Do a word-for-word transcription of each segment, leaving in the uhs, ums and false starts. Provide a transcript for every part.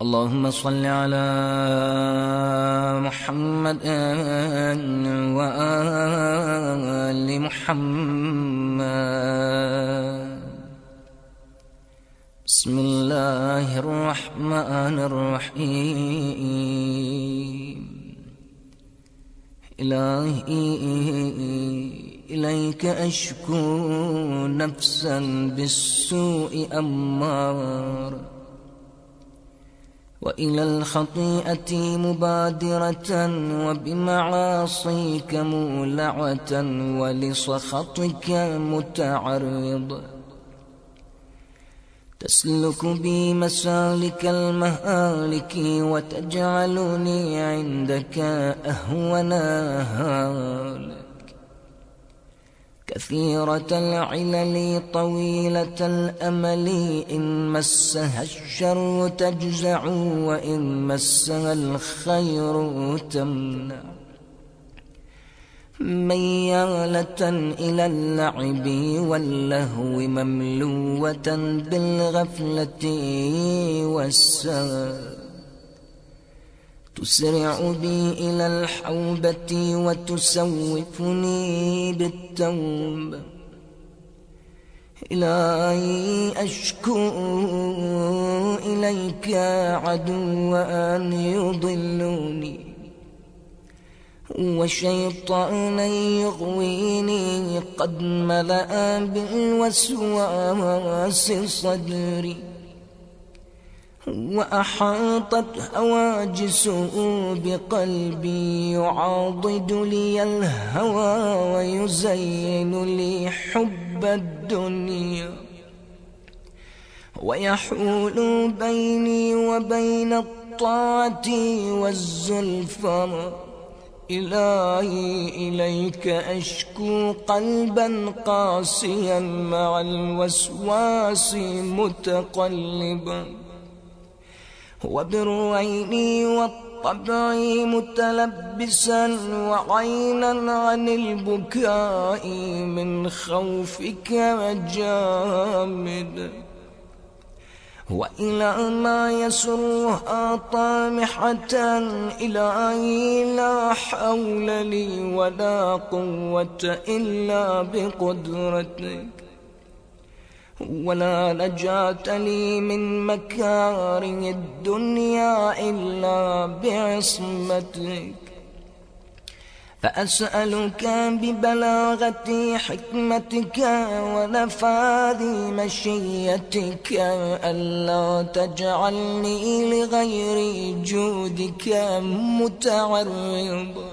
اللهم صل على محمد وآل محمد. بسم الله الرحمن الرحيم. إلهي إليك أشكو نفسا بالسوء أمار، وإلى الخطيئة مبادرة، وبمعاصيك مولعة، ولسخطك متعرض. تسلك بي مسالك المهالك، وتجعلني عندك أهون هالك. كثيرة العلل طويلة الأمل، إن مسها الشر تجزع، وإن مسها الخير تمنع. ميالة إلى اللعب واللهو، مملوة بالغفلة والسهو. تسرع بي إلى الحوبة، وتسوفني بالتوبة. إلهي أشكو إليك عدوا أن يضلوني، وشيطانا يغويني، قد ملأ بالوسواس صدري. وأحاطت هواجسه بقلبي، يعاضد لي الهوى، ويزين لي حب الدنيا، ويحول بيني وبين الطاعة والزلفى. إلهي إليك أشكو قلبا قاسيا، مع الوسواس متقلبا، وبالعين والطبع متلبسا، وعينا عن البكاء من خوفك جامد. وإلى ما يسرها طامحة، إلهي لا حول لي ولا قوة إلا بقدرتك، ولا نجاة لي من مكاره الدنيا إلا بعصمتك. فأسألك ببلاغة حكمتك ونفاذ مشيتك، ألا تجعلني لغير جودك متعرضا،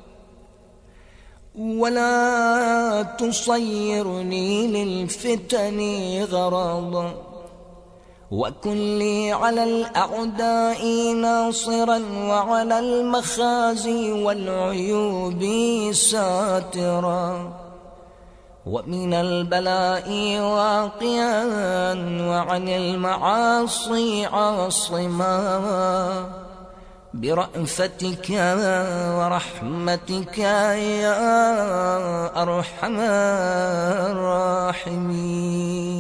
ولا تصيرني للفتن غرضا. وكن لي على الأعداء ناصرا، وعلى المخازي والعيوب ساترا. ومن البلاء واقيا، وعن المعاصي عاصما، برأفتك ورحمتك يا أرحم الراحمين.